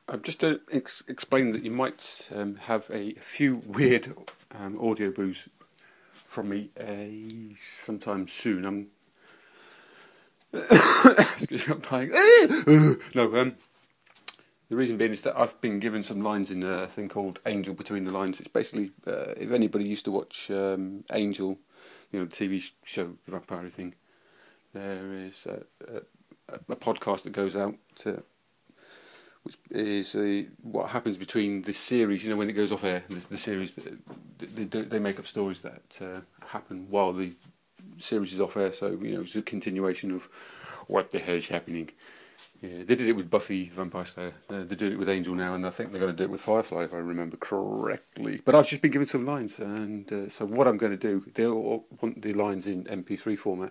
I've just to explain that you might have a few weird audio boos from me sometime soon. Excuse me, I'm dying. No, the reason being is that I've been given some lines in a thing called Angel Between the Lines. It's basically, if anybody used to watch Angel, the TV show, the vampire thing, there is a podcast that goes out which is what happens between this series, when it goes off air, the series, they make up stories that happen while the series is off air, so, it's a continuation of what the hell is happening. Yeah, they did it with Buffy the Vampire Slayer, they're doing it with Angel now, and I think they're going to do it with Firefly, if I remember correctly. But I've just been given some lines, and so what I'm going to do, they'll want the lines in MP3 format.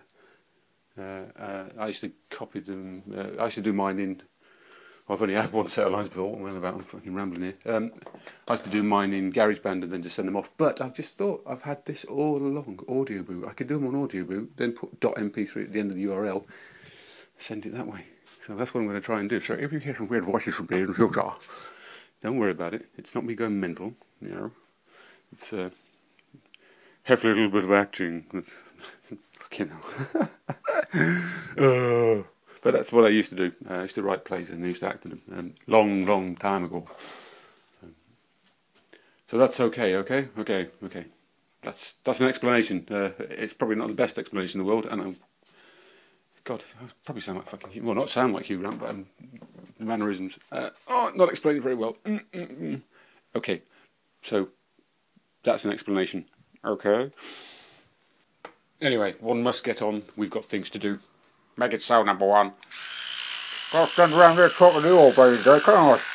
I used to copy them, I used to do mine in... I've only had one set of lines before. I'm fucking rambling here. I used to do mine in GarageBand and then just send them off. But I've just thought, I've had this all along, Audio Boot. I could do them on Audio Boot, then put .mp3 at the end of the URL, send it that way. So that's what I'm going to try and do. So if you hear some weird voices from me in the future, don't worry about it. It's not me going mental, It's have a little bit of acting. That's fucking hell. But that's what I used to do. I used to write plays and I used to act in them. Long time ago. So that's okay. That's an explanation. It's probably not the best explanation in the world. And God, I probably sound like fucking Hugh. Well, not sound like Hugh Grant, but the mannerisms. Not explaining very well. Okay, so that's an explanation. Okay. Anyway, one must get on. We've got things to do. Make it so, number one. Gotta stand around here talking to you all, baby. Come on.